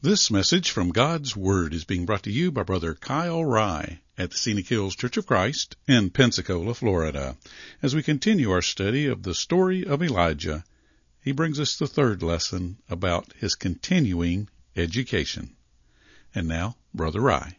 This message from God's Word is being brought to you by Brother Kyle Rye at the Scenic Hills Church of Christ in Pensacola, Florida. As we continue our study of the story of Elijah, he brings us the third lesson about his continuing education. And now, Brother Rye.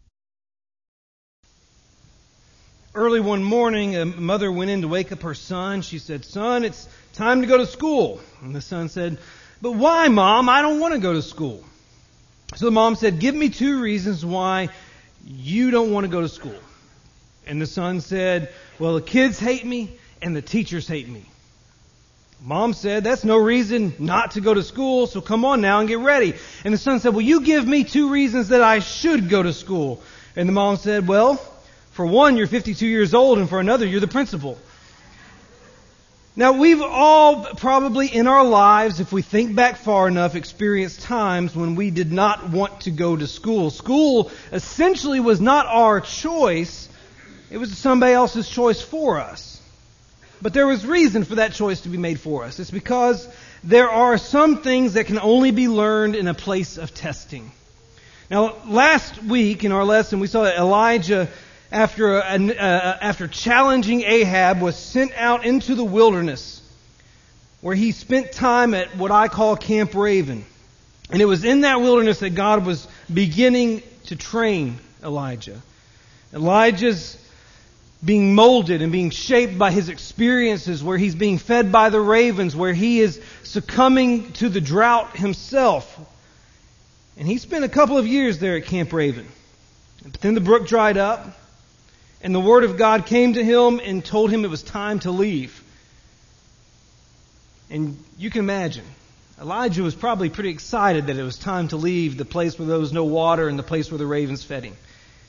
Early one morning, a mother went in to wake up her son. She said, "Son, it's time to go to school." And the son said, "But why, Mom? I don't want to go to school." So the mom said, "Give me 2 reasons why you don't want to go to school." And the son said, "Well, the kids hate me and the teachers hate me." Mom said, "That's no reason not to go to school, so come on now and get ready." And the son said, "Well, you give me 2 reasons that I should go to school." And the mom said, "Well, for one, you're 52 years old, and for another, you're the principal." Now, we've all probably in our lives, if we think back far enough, experienced times when we did not want to go to school. School essentially was not our choice. It was somebody else's choice for us. But there was reason for that choice to be made for us. It's because there are some things that can only be learned in a place of testing. Now, last week in our lesson, we saw that Elijah, after challenging Ahab, was sent out into the wilderness where he spent time at what I call Camp Raven. And it was in that wilderness that God was beginning to train Elijah. Elijah's being molded and being shaped by his experiences, where he's being fed by the ravens, where he is succumbing to the drought himself. And he spent a couple of years there at Camp Raven. But then the brook dried up, and the Word of God came to him and told him it was time to leave. And you can imagine, Elijah was probably pretty excited that it was time to leave the place where there was no water and the place where the ravens fed him.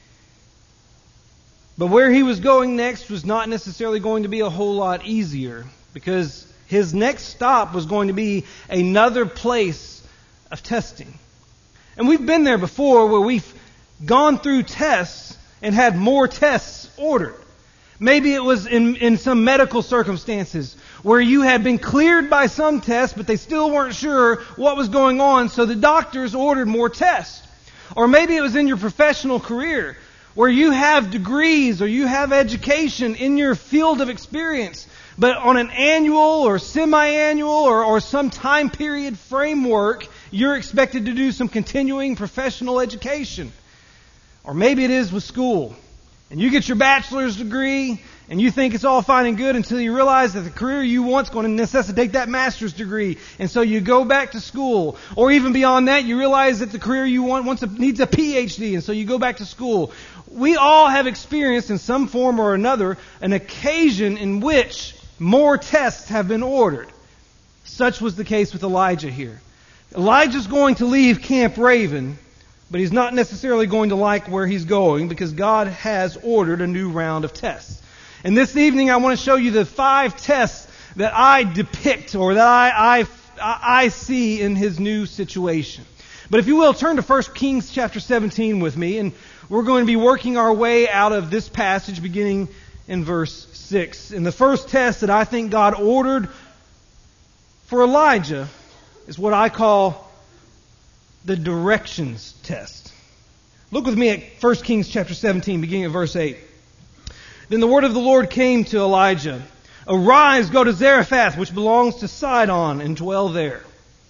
But where he was going next was not necessarily going to be a whole lot easier, because his next stop was going to be another place of testing. And we've been there before, where we've gone through tests and had more tests ordered. Maybe it was in some medical circumstances where you had been cleared by some tests, but they still weren't sure what was going on, so the doctors ordered more tests. Or maybe it was in your professional career where you have degrees or you have education in your field of experience, but on an annual or semi-annual or some time period framework, you're expected to do some continuing professional education. Or maybe it is with school. And you get your bachelor's degree, and you think it's all fine and good until you realize that the career you want is going to necessitate that master's degree. And so you go back to school. Or even beyond that, you realize that the career you want needs a PhD, and so you go back to school. We all have experienced in some form or another an occasion in which more tests have been ordered. Such was the case with Elijah here. Elijah's going to leave Camp Raven, but he's not necessarily going to like where he's going, because God has ordered a new round of tests. And this evening I want to show you the 5 tests that I depict, or that I see in his new situation. But if you will, turn to 1 Kings chapter 17 with me, and we're going to be working our way out of this passage beginning in verse 6. And the first test that I think God ordered for Elijah is what I call the directions test. Look with me at 1 Kings chapter 17, beginning at verse 8. Then the word of the Lord came to Elijah. "Arise, go to Zarephath, which belongs to Sidon, and dwell there."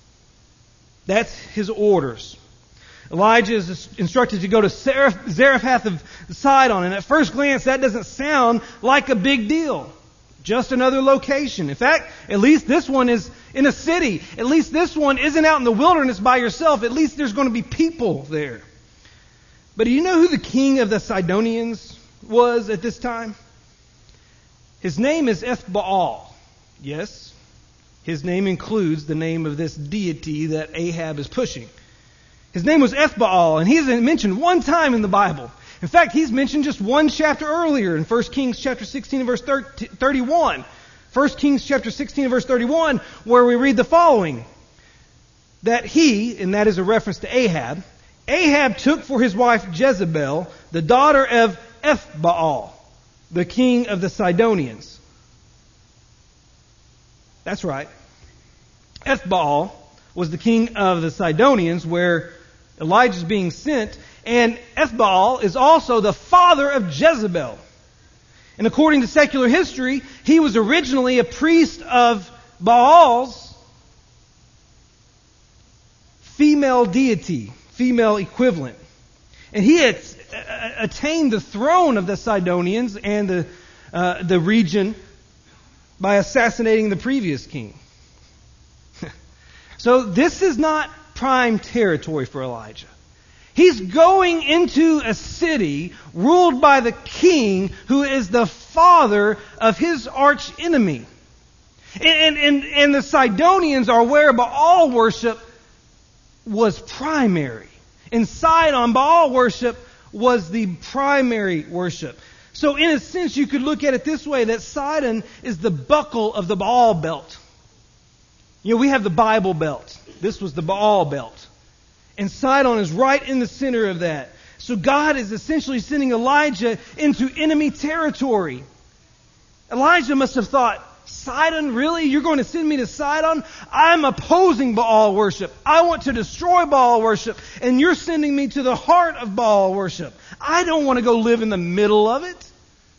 That's his orders. Elijah is instructed to go to Zarephath of Sidon, and at first glance that doesn't sound like a big deal. Just another location. In fact, at least this one is in a city. At least this one isn't out in the wilderness by yourself. At least there's going to be people there. But do you know who the king of the Sidonians was at this time? His name is Ethbaal. Yes, his name includes the name of this deity that Ahab is pushing. His name was Ethbaal, and he isn't mentioned one time in the Bible. In fact, he's mentioned just one chapter earlier in 1 Kings chapter 16 and verse 31. 1 Kings chapter 16 and verse 31, where we read the following. That he, and that is a reference to Ahab, Ahab took for his wife Jezebel, the daughter of Ethbaal, the king of the Sidonians. That's right. Ethbaal was the king of the Sidonians, where Elijah's being sent, and Ethbaal is also the father of Jezebel. And according to secular history, he was originally a priest of Baal's female deity, female equivalent. And he had attained the throne of the Sidonians and the region by assassinating the previous king. So this is not prime territory for Elijah. He's going into a city ruled by the king who is the father of his arch enemy. And the Sidonians are where Baal worship was primary. In Sidon, Baal worship was the primary worship. So in a sense, you could look at it this way, that Sidon is the buckle of the Baal belt. You know, we have the Bible belt. This was the Baal belt. And Sidon is right in the center of that. So God is essentially sending Elijah into enemy territory. Elijah must have thought, Sidon, really? You're going to send me to Sidon? I'm opposing Baal worship. I want to destroy Baal worship. And you're sending me to the heart of Baal worship. I don't want to go live in the middle of it.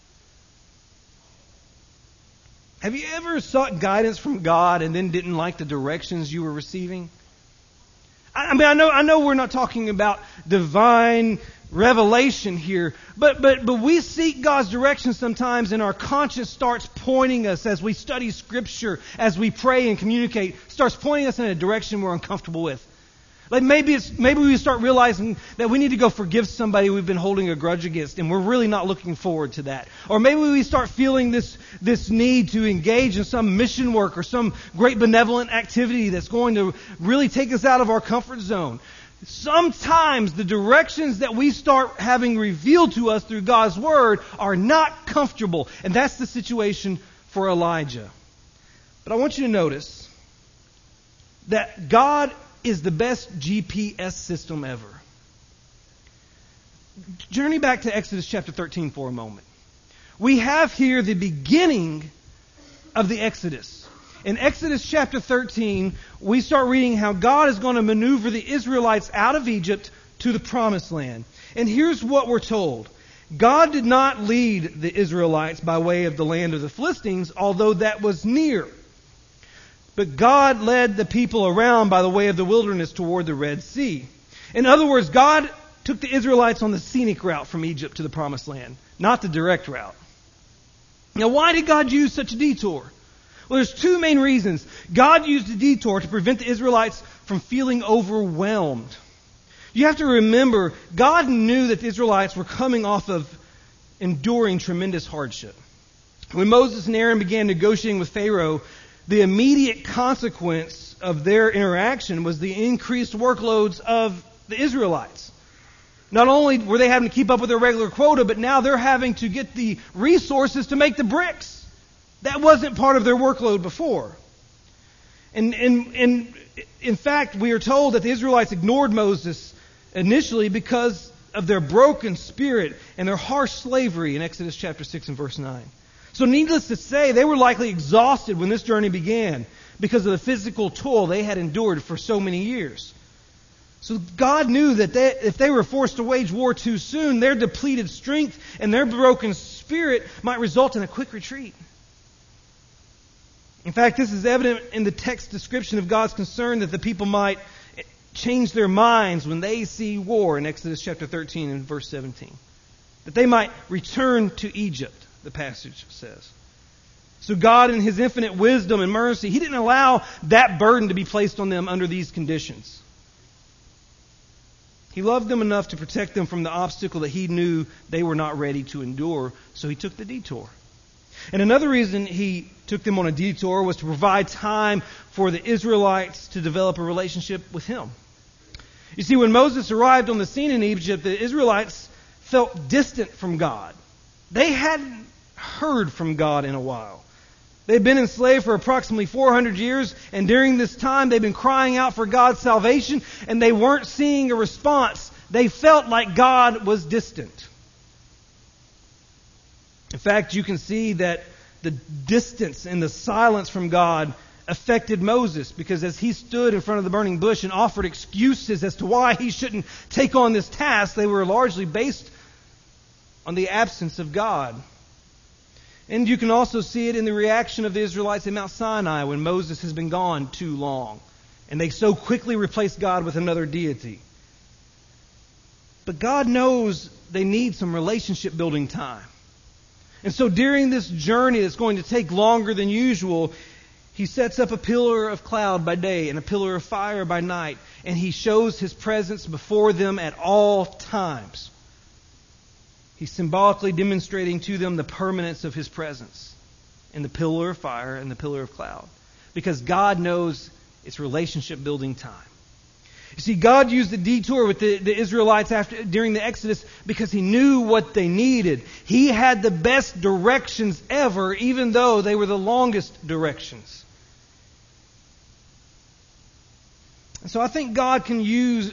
Have you ever sought guidance from God and then didn't like the directions you were receiving? I mean, I know we're not talking about divine revelation here, but we seek God's direction sometimes, and our conscience starts pointing us as we study Scripture, as we pray and communicate, starts pointing us in a direction we're uncomfortable with. Like maybe we start realizing that we need to go forgive somebody we've been holding a grudge against, and we're really not looking forward to that. Or maybe we start feeling this need to engage in some mission work or some great benevolent activity that's going to really take us out of our comfort zone. Sometimes the directions that we start having revealed to us through God's Word are not comfortable, and that's the situation for Elijah. But I want you to notice that God is the best GPS system ever. Journey back to Exodus chapter 13 for a moment. We have here the beginning of the Exodus. In Exodus chapter 13, we start reading how God is going to maneuver the Israelites out of Egypt to the Promised Land. And here's what we're told. God did not lead the Israelites by way of the land of the Philistines, although that was near. But God led the people around by the way of the wilderness toward the Red Sea. In other words, God took the Israelites on the scenic route from Egypt to the Promised Land, not the direct route. Now, why did God use such a detour? Well, there's two main reasons. God used a detour to prevent the Israelites from feeling overwhelmed. You have to remember, God knew that the Israelites were coming off of enduring tremendous hardship. When Moses and Aaron began negotiating with Pharaoh, the immediate consequence of their interaction was the increased workloads of the Israelites. Not only were they having to keep up with their regular quota, but now they're having to get the resources to make the bricks. That wasn't part of their workload before. And in fact, we are told that the Israelites ignored Moses initially because of their broken spirit and their harsh slavery in Exodus chapter 6 and verse 9. So needless to say, they were likely exhausted when this journey began because of the physical toil they had endured for so many years. So God knew that if they were forced to wage war too soon, their depleted strength and their broken spirit might result in a quick retreat. In fact, this is evident in the text description of God's concern that the people might change their minds when they see war in Exodus chapter 13 and verse 17. That they might return to Egypt, the passage says. So God, in His infinite wisdom and mercy, He didn't allow that burden to be placed on them under these conditions. He loved them enough to protect them from the obstacle that He knew they were not ready to endure, so He took the detour. And another reason He took them on a detour was to provide time for the Israelites to develop a relationship with Him. You see, when Moses arrived on the scene in Egypt, the Israelites felt distant from God. They hadn't heard from God in a while. They'd been enslaved for approximately 400 years, and during this time they've been crying out for God's salvation, and they weren't seeing a response. They felt like God was distant. In fact, you can see that the distance and the silence from God affected Moses, because as he stood in front of the burning bush and offered excuses as to why he shouldn't take on this task, they were largely based on the absence of God. And you can also see it in the reaction of the Israelites in Mount Sinai when Moses has been gone too long, and they so quickly replace God with another deity. But God knows they need some relationship building time. And so during this journey that's going to take longer than usual, He sets up a pillar of cloud by day and a pillar of fire by night, and He shows His presence before them at all times. He's symbolically demonstrating to them the permanence of His presence in the pillar of fire and the pillar of cloud, because God knows it's relationship building time. You see, God used the detour with the Israelites during the Exodus because He knew what they needed. He had the best directions ever, even though they were the longest directions. And so I think God can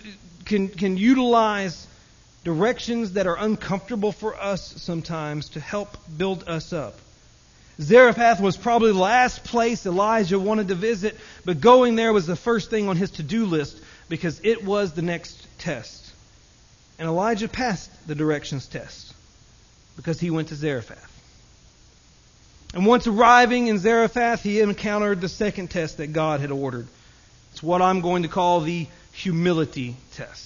utilize directions that are uncomfortable for us sometimes to help build us up. Zarephath was probably the last place Elijah wanted to visit, but going there was the first thing on his to-do list because it was the next test. And Elijah passed the directions test because he went to Zarephath. And once arriving in Zarephath, he encountered the second test that God had ordered. It's what I'm going to call the humility test.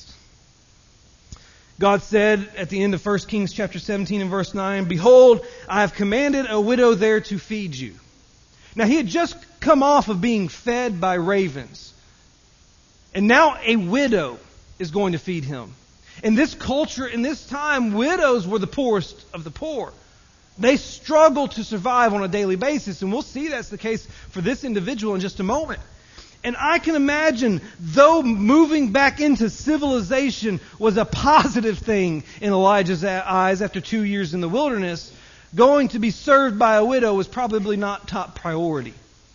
God said at the end of 1 Kings chapter 17 and verse 9, "Behold, I have commanded a widow there to feed you." Now he had just come off of being fed by ravens. And now a widow is going to feed him. In this culture, in this time, widows were the poorest of the poor. They struggled to survive on a daily basis. And we'll see that's the case for this individual in just a moment. And I can imagine, though moving back into civilization was a positive thing in Elijah's eyes after 2 years in the wilderness, going to be served by a widow was probably not top priority.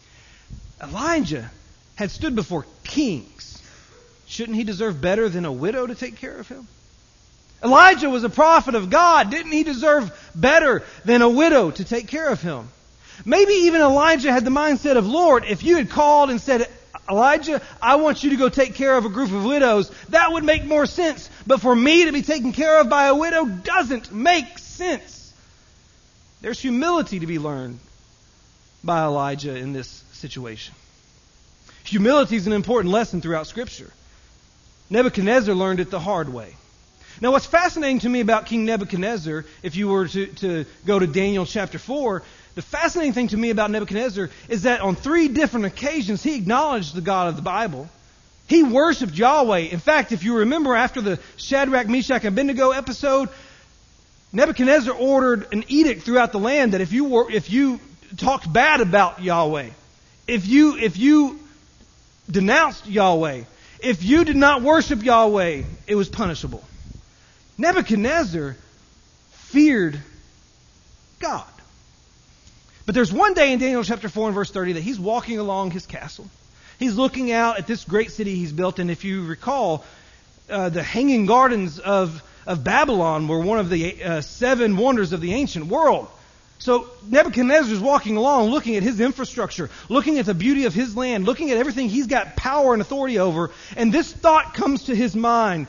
Elijah had stood before kings. Shouldn't he deserve better than a widow to take care of him? Elijah was a prophet of God. Didn't he deserve better than a widow to take care of him? Maybe even Elijah had the mindset of, Lord, if you had called and said, Elijah, I want you to go take care of a group of widows, that would make more sense. But for me to be taken care of by a widow doesn't make sense. There's humility to be learned by Elijah in this situation. Humility is an important lesson throughout Scripture. Nebuchadnezzar learned it the hard way. Now, what's fascinating to me about King Nebuchadnezzar, if you were to go to Daniel chapter 4, the fascinating thing to me about Nebuchadnezzar is that on 3 different occasions he acknowledged the God of the Bible. He worshipped Yahweh. In fact, if you remember after the Shadrach, Meshach, and Abednego episode, Nebuchadnezzar ordered an edict throughout the land that if you talked bad about Yahweh, if you denounced Yahweh, if you did not worship Yahweh, it was punishable. Nebuchadnezzar feared God. But there's one day in Daniel chapter 4 and verse 30 that he's walking along his castle. He's looking out at this great city he's built. And if you recall, the Hanging Gardens of Babylon were one of the 7 wonders of the ancient world. So Nebuchadnezzar's walking along, looking at his infrastructure, looking at the beauty of his land, looking at everything he's got power and authority over. And this thought comes to his mind.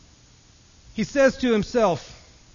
He says to himself,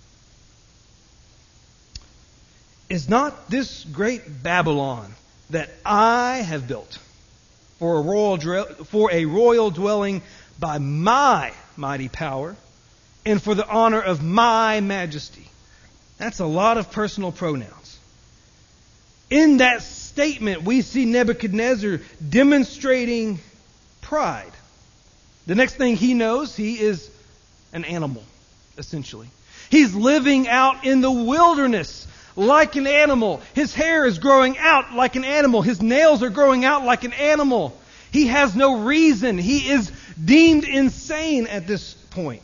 "Is not this great Babylon that I have built for a royal dwelling by my mighty power and for the honor of my majesty?" That's a lot of personal pronouns. In that statement, we see Nebuchadnezzar demonstrating pride. The next thing he knows, he is an animal, essentially. He's living out in the wilderness like an animal. His hair is growing out like an animal. His nails are growing out like an animal. He has no reason. He is deemed insane at this point.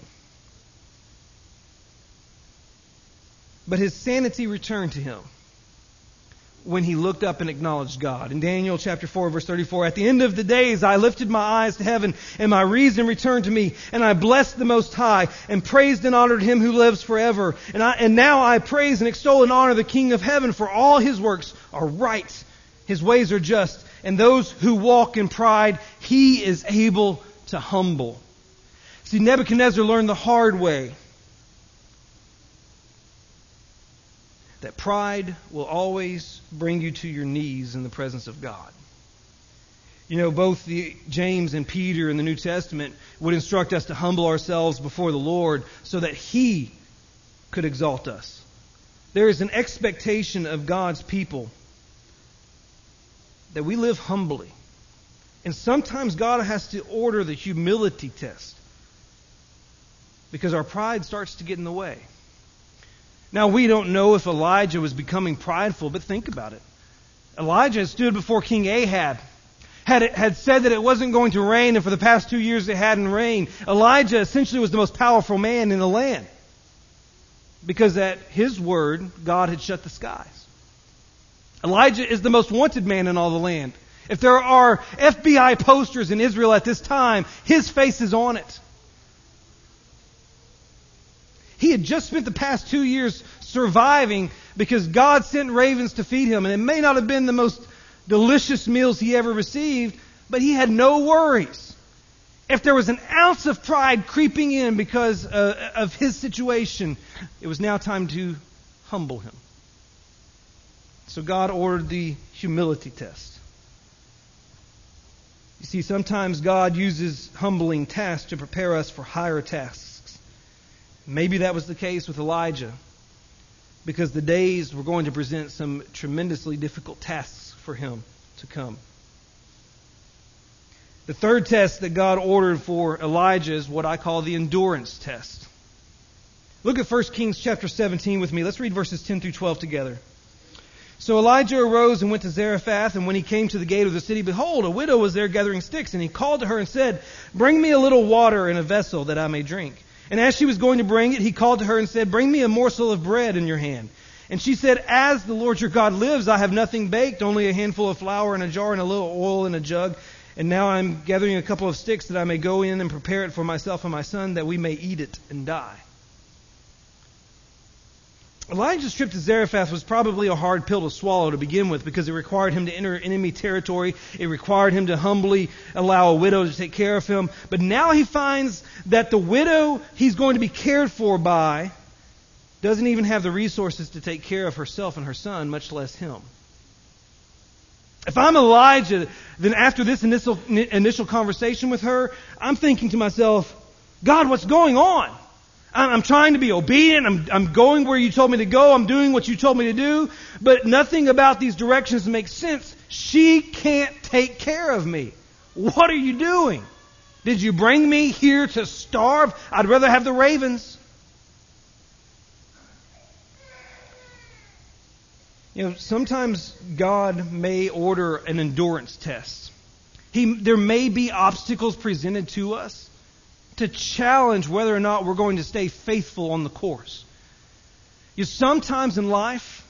But his sanity returned to him when he looked up and acknowledged God. In Daniel chapter 4, verse 34, "At the end of the days I lifted my eyes to heaven, and my reason returned to me, and I blessed the Most High, and praised and honored Him who lives forever. And now I praise and extol and honor the King of heaven, for all His works are right, His ways are just, and those who walk in pride, He is able to humble. See, Nebuchadnezzar learned the hard way that pride will always bring you to your knees in the presence of God. You know, both James and Peter in the New Testament would instruct us to humble ourselves before the Lord so that He could exalt us. There is an expectation of God's people that we live humbly. And sometimes God has to order the humility test because our pride starts to get in the way. Now, we don't know if Elijah was becoming prideful, but think about it. Elijah stood before King Ahab, had said that it wasn't going to rain, and for the past 2 years it hadn't rained. Elijah essentially was the most powerful man in the land because at his word, God had shut the skies. Elijah is the most wanted man in all the land. If there are FBI posters in Israel at this time, his face is on it. He had just spent the past 2 years surviving because God sent ravens to feed him. And it may not have been the most delicious meals he ever received, but he had no worries. If there was an ounce of pride creeping in because of his situation, it was now time to humble him. So God ordered the humility test. You see, sometimes God uses humbling tasks to prepare us for higher tasks. Maybe that was the case with Elijah, because the days were going to present some tremendously difficult tasks for him to come. The third test that God ordered for Elijah is what I call the endurance test. Look at 1 Kings chapter 17 with me. Let's read verses 10 through 12 together. So Elijah arose and went to Zarephath, and when he came to the gate of the city, behold, a widow was there gathering sticks, and he called to her and said, "Bring me a little water in a vessel that I may drink." And as she was going to bring it, he called to her and said, "Bring me a morsel of bread in your hand." And she said, "As the Lord your God lives, I have nothing baked, only a handful of flour in a jar and a little oil in a jug. And now I'm gathering a couple of sticks that I may go in and prepare it for myself and my son, that we may eat it and die." Elijah's trip to Zarephath was probably a hard pill to swallow to begin with, because it required him to enter enemy territory. It required him to humbly allow a widow to take care of him. But now he finds that the widow he's going to be cared for by doesn't even have the resources to take care of herself and her son, much less him. If I'm Elijah, then after this initial conversation with her, I'm thinking to myself, God, what's going on? I'm trying to be obedient. I'm going where you told me to go. I'm doing what you told me to do. But nothing about these directions makes sense. She can't take care of me. What are you doing? Did you bring me here to starve? I'd rather have the ravens. You know, sometimes God may order an endurance test. There may be obstacles presented to us to challenge whether or not we're going to stay faithful on the course. Sometimes in life,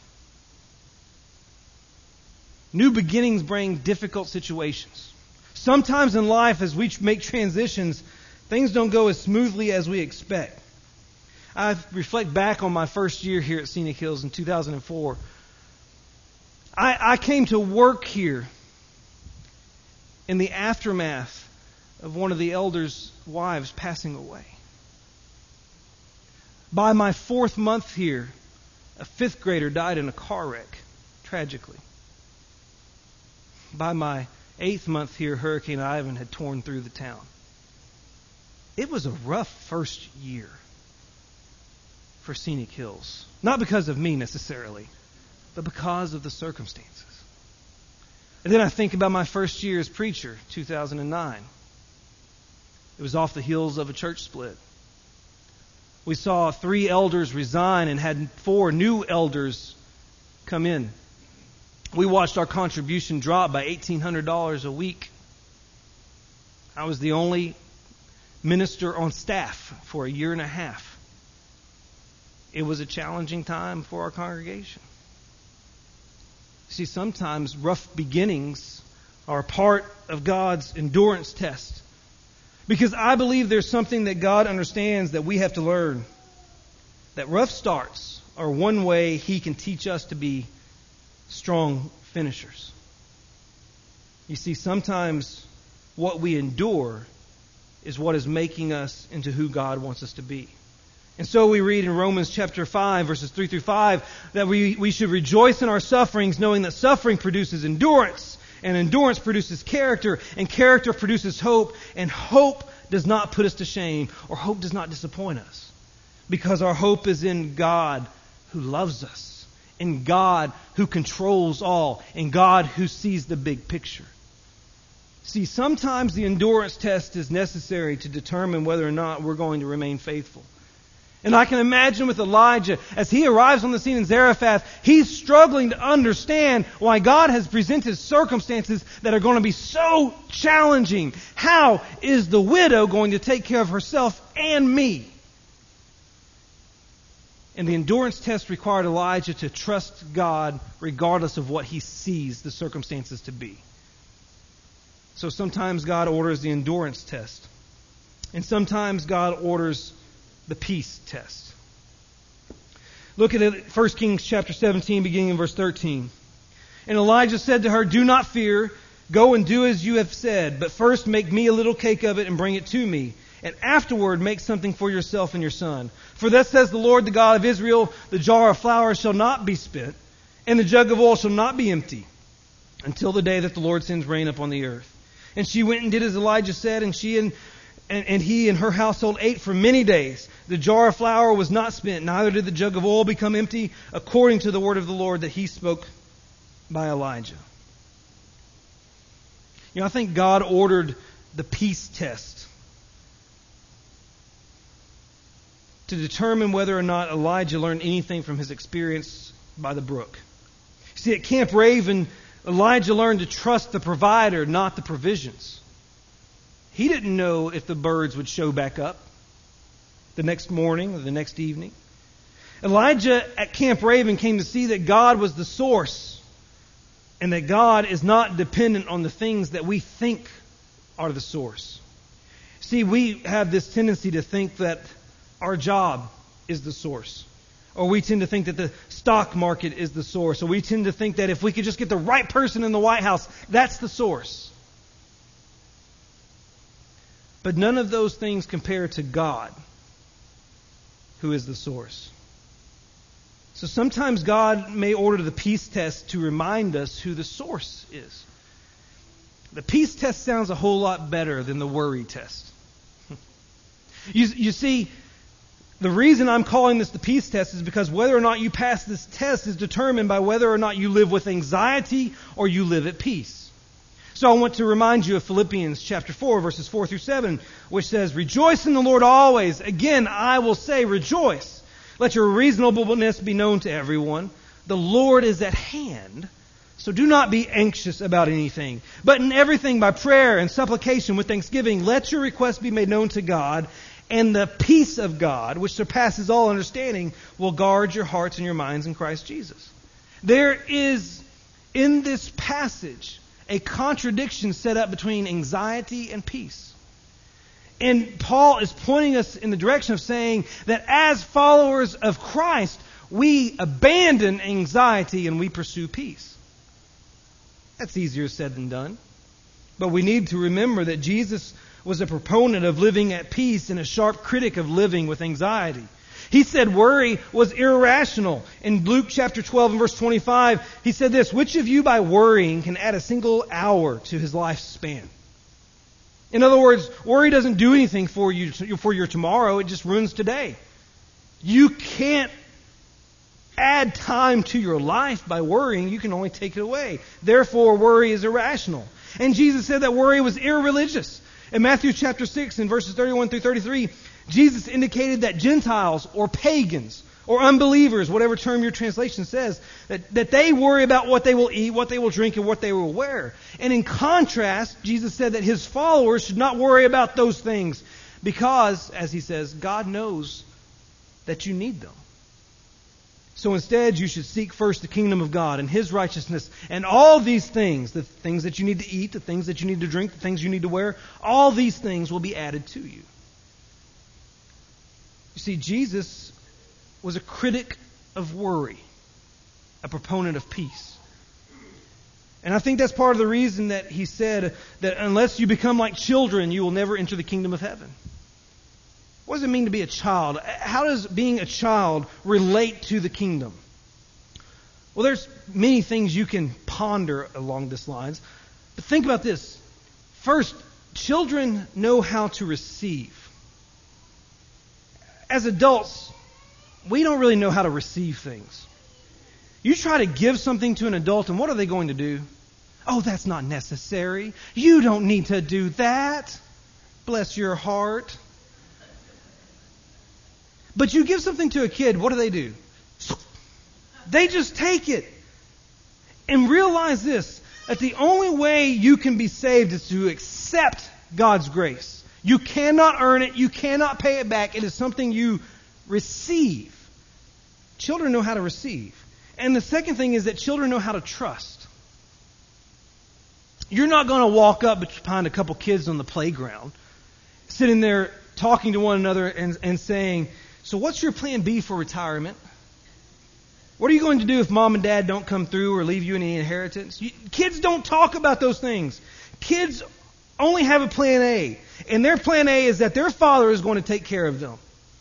new beginnings bring difficult situations. Sometimes in life, as we make transitions, things don't go as smoothly as we expect. I reflect back on my first year here at Scenic Hills in 2004. I came to work here in the aftermath of one of the elders' wives passing away. By my 4th month here, a 5th grader died in a car wreck, tragically. By my 8th month here, Hurricane Ivan had torn through the town. It was a rough first year for Scenic Hills. Not because of me necessarily, but because of the circumstances. And then I think about my first year as preacher, 2009. It was off the heels of a church split. We saw 3 elders resign and had 4 new elders come in. We watched our contribution drop by $1,800 a week. I was the only minister on staff for a year and a half. It was a challenging time for our congregation. See, sometimes rough beginnings are part of God's endurance test. Because I believe there's something that God understands that we have to learn. That rough starts are one way He can teach us to be strong finishers. You see, sometimes what we endure is what is making us into who God wants us to be. And so we read in Romans chapter 5, verses 3 through 5, that we should rejoice in our sufferings, knowing that suffering produces endurance, and endurance produces character, and character produces hope, and hope does not put us to shame, or hope does not disappoint us. Because our hope is in God who loves us, in God who controls all, in God who sees the big picture. See, sometimes the endurance test is necessary to determine whether or not we're going to remain faithful. And I can imagine with Elijah, as he arrives on the scene in Zarephath, he's struggling to understand why God has presented circumstances that are going to be so challenging. How is the widow going to take care of herself and me? And the endurance test required Elijah to trust God regardless of what he sees the circumstances to be. So sometimes God orders the endurance test. And sometimes God orders the peace test. Look at it, 1 Kings chapter 17, beginning in verse 13. And Elijah said to her, "Do not fear. Go and do as you have said. But first make me a little cake of it and bring it to me. And afterward make something for yourself and your son. For thus says the Lord, the God of Israel, the jar of flour shall not be spent, and the jug of oil shall not be empty, until the day that the Lord sends rain upon the earth." And she went and did as Elijah said, and she and he and her household ate for many days. The jar of flour was not spent, neither did the jug of oil become empty, according to the word of the Lord that he spoke by Elijah. You know, I think God ordered the peace test to determine whether or not Elijah learned anything from his experience by the brook. See, at Camp Raven, Elijah learned to trust the provider, not the provisions. He didn't know if the birds would show back up the next morning or the next evening. Elijah at Camp Raven came to see that God was the source and that God is not dependent on the things that we think are the source. See, we have this tendency to think that our job is the source. Or we tend to think that the stock market is the source. Or we tend to think that if we could just get the right person in the White House, that's the source. But none of those things compare to God, who is the source. So sometimes God may order the peace test to remind us who the source is. The peace test sounds a whole lot better than the worry test. You see, the reason I'm calling this the peace test is because whether or not you pass this test is determined by whether or not you live with anxiety or you live at peace. So I want to remind you of Philippians chapter 4, verses 4 through 7, which says, "Rejoice in the Lord always. Again, I will say rejoice. Let your reasonableness be known to everyone. The Lord is at hand. So do not be anxious about anything, but in everything by prayer and supplication with thanksgiving, let your requests be made known to God. And the peace of God, which surpasses all understanding, will guard your hearts and your minds in Christ Jesus." There is, in this passage, a contradiction set up between anxiety and peace. And Paul is pointing us in the direction of saying that as followers of Christ, we abandon anxiety and we pursue peace. That's easier said than done. But we need to remember that Jesus was a proponent of living at peace and a sharp critic of living with anxiety. He said worry was irrational. In Luke chapter 12 and verse 25, he said this, "Which of you by worrying can add a single hour to his lifespan?" In other words, worry doesn't do anything for you for your tomorrow. It just ruins today. You can't add time to your life by worrying. You can only take it away. Therefore, worry is irrational. And Jesus said that worry was irreligious. In Matthew chapter 6 and verses 31 through 33, Jesus indicated that Gentiles or pagans or unbelievers, whatever term your translation says, that they worry about what they will eat, what they will drink, and what they will wear. And in contrast, Jesus said that his followers should not worry about those things because, as he says, God knows that you need them. So instead, you should seek first the kingdom of God and his righteousness, and all these things, the things that you need to eat, the things that you need to drink, the things you need to wear, all these things will be added to you. You see, Jesus was a critic of worry, a proponent of peace. And I think that's part of the reason that he said that unless you become like children, you will never enter the kingdom of heaven. What does it mean to be a child? How does being a child relate to the kingdom? Well, there's many things you can ponder along this lines. But think about this. First, children know how to receive. As adults, we don't really know how to receive things. You try to give something to an adult, and what are they going to do? Oh, that's not necessary. You don't need to do that. Bless your heart. But you give something to a kid, what do? They just take it. And realize this, that the only way you can be saved is to accept God's grace. You cannot earn it. You cannot pay it back. It is something you receive. Children know how to receive. And the second thing is that children know how to trust. You're not going to walk up behind a couple kids on the playground, sitting there talking to one another and saying, so what's your plan B for retirement? What are you going to do if mom and dad don't come through or leave you any inheritance? Kids don't talk about those things. Kids only have a plan A. And their plan A is that their father is going to take care of them.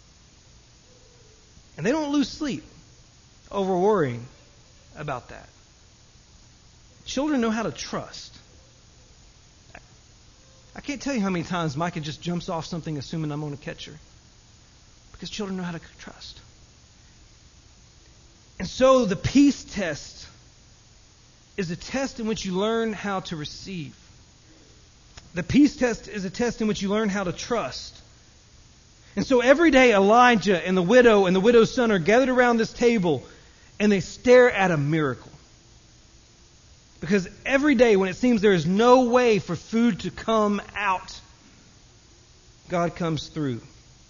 And they don't lose sleep over worrying about that. Children know how to trust. I can't tell you how many times Micah just jumps off something assuming I'm going to catch her. Because children know how to trust. And so the peace test is a test in which you learn how to receive. The peace test is a test in which you learn how to trust. And so every day Elijah and the widow's son are gathered around this table and they stare at a miracle. Because every day when it seems there is no way for food to come out, God comes through.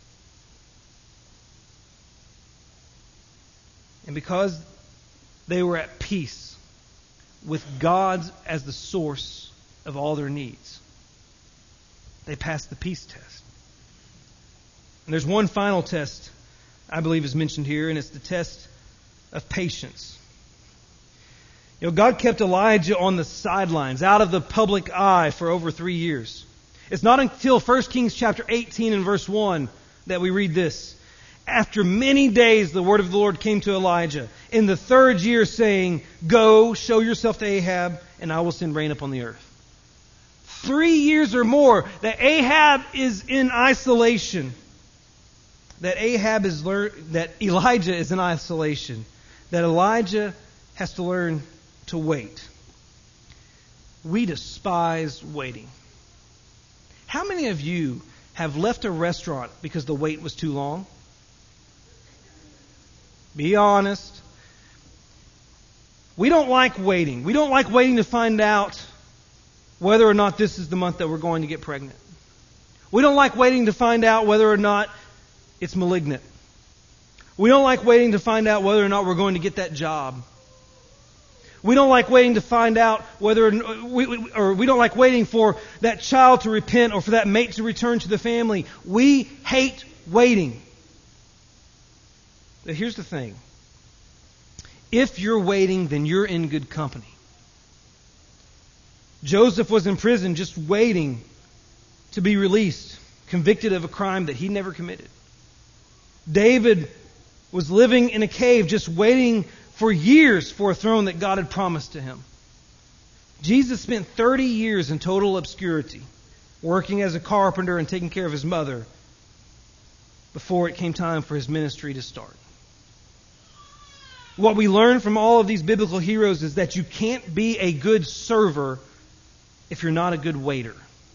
And because they were at peace with God as the source of all their needs, they passed the peace test. And there's one final test I believe is mentioned here, and it's the test of patience. You know, God kept Elijah on the sidelines, out of the public eye for over 3 years. It's not until 1 Kings chapter 18 and verse 1 that we read this. After many days, the word of the Lord came to Elijah in the 3rd year, saying, go, show yourself to Ahab, and I will send rain upon the earth. 3 years or more that Ahab is in isolation. That Elijah is in isolation. That Elijah has to learn to wait. We despise waiting. How many of you have left a restaurant because the wait was too long? Be honest. We don't like waiting. We don't like waiting to find out whether or not this is the month that we're going to get pregnant. We don't like waiting to find out whether or not it's malignant. We don't like waiting to find out whether or not we're going to get that job. We don't like waiting to find out whether, we don't like waiting for that child to repent or for that mate to return to the family. We hate waiting. But here's the thing. If you're waiting, then you're in good company. Joseph was in prison just waiting to be released, convicted of a crime that he never committed. David was living in a cave just waiting for years for a throne that God had promised to him. Jesus spent 30 years in total obscurity, working as a carpenter and taking care of his mother before it came time for his ministry to start. What we learn from all of these biblical heroes is that you can't be a good server if you're not a good waiter.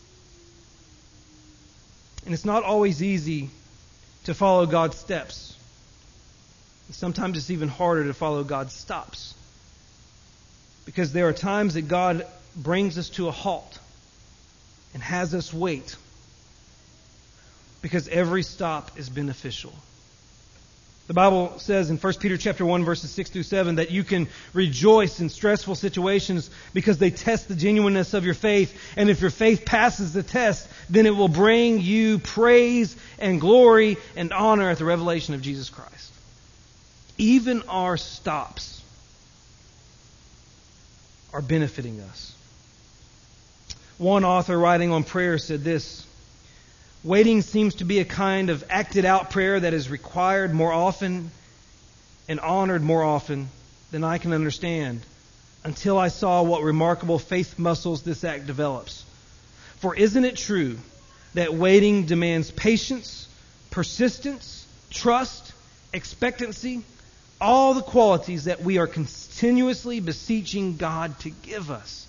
And it's not always easy to follow God's steps. Sometimes it's even harder to follow God's stops. Because there are times that God brings us to a halt and has us wait. Because every stop is beneficial. The Bible says in 1 Peter chapter 1 verses 6 through 7 that you can rejoice in stressful situations because they test the genuineness of your faith. And if your faith passes the test, then it will bring you praise and glory and honor at the revelation of Jesus Christ. Even our stops are benefiting us. One author writing on prayer said this: waiting seems to be a kind of acted out prayer that is required more often and honored more often than I can understand, until I saw what remarkable faith muscles this act develops. For isn't it true that waiting demands patience, persistence, trust, expectancy, all the qualities that we are continuously beseeching God to give us?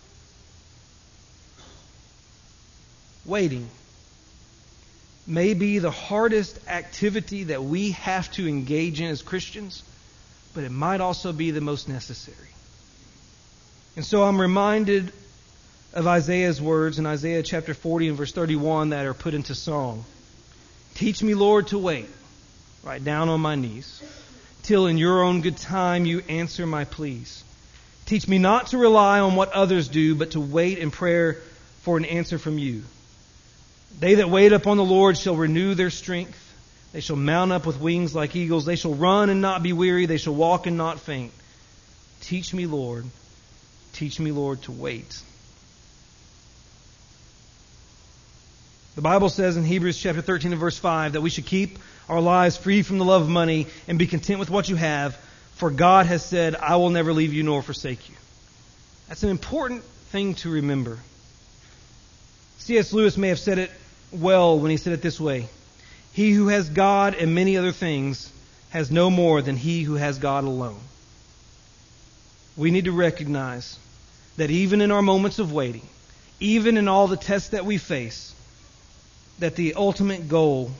Waiting may be the hardest activity that we have to engage in as Christians, but it might also be the most necessary. And so I'm reminded of Isaiah's words in Isaiah chapter 40 and verse 31 that are put into song. Teach me, Lord, to wait, right down on my knees, till in your own good time you answer my pleas. Teach me not to rely on what others do, but to wait in prayer for an answer from you. They that wait upon the Lord shall renew their strength. They shall mount up with wings like eagles. They shall run and not be weary. They shall walk and not faint. Teach me, Lord, to wait. The Bible says in Hebrews chapter 13 and verse 5 that we should keep our lives free from the love of money and be content with what you have, for God has said, I will never leave you nor forsake you. That's an important thing to remember. C.S. Lewis may have said it well when he said it this way: he who has God and many other things has no more than he who has God alone. We need to recognize that even in our moments of waiting, even in all the tests that we face, that the ultimate goal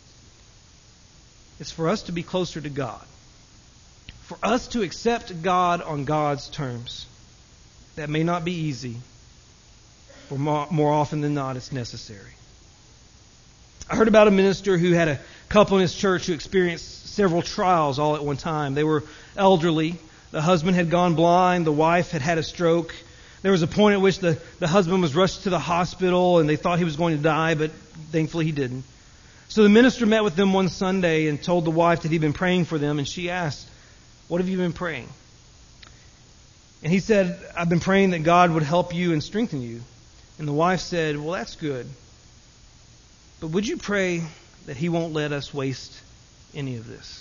is for us to be closer to God, for us to accept God on God's terms. That may not be easy, but more often than not, it's necessary. I heard about a minister who had a couple in his church who experienced several trials all at one time. They were elderly. The husband had gone blind. The wife had had a stroke. There was a point at which the husband was rushed to the hospital and they thought he was going to die, but thankfully he didn't. So the minister met with them one Sunday and told the wife that he'd been praying for them, and she asked, "What have you been praying?" And he said, "I've been praying that God would help you and strengthen you." And the wife said, "Well, that's good. But would you pray that He won't let us waste any of this?"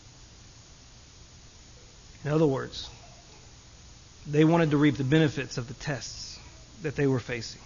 In other words, they wanted to reap the benefits of the tests that they were facing.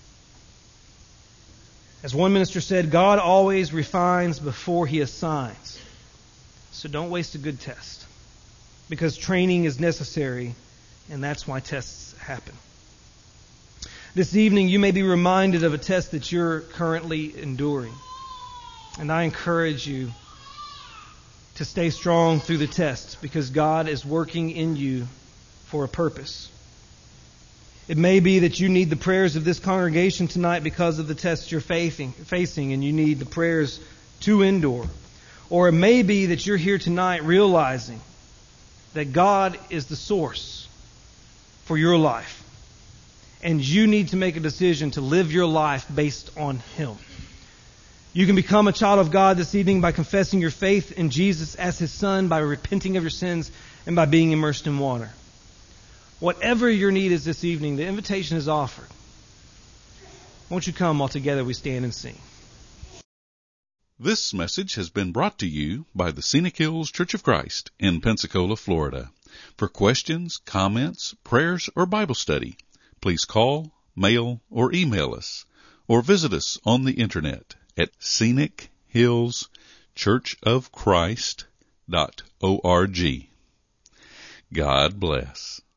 As one minister said, God always refines before He assigns. So don't waste a good test, because training is necessary, and that's why tests happen. This evening, you may be reminded of a test that you're currently enduring. And I encourage you to stay strong through the test, because God is working in you for a purpose. It may be that you need the prayers of this congregation tonight because of the tests you're facing, and you need the prayers to endure. Or it may be that you're here tonight realizing that God is the source for your life, and you need to make a decision to live your life based on Him. You can become a child of God this evening by confessing your faith in Jesus as His Son, by repenting of your sins, and by being immersed in water. Whatever your need is this evening, the invitation is offered. Won't you come while together we stand and sing? This message has been brought to you by the Scenic Hills Church of Christ in Pensacola, Florida. For questions, comments, prayers, or Bible study, please call, mail, or email us, or visit us on the internet at scenichillschurchofchrist.org. God bless.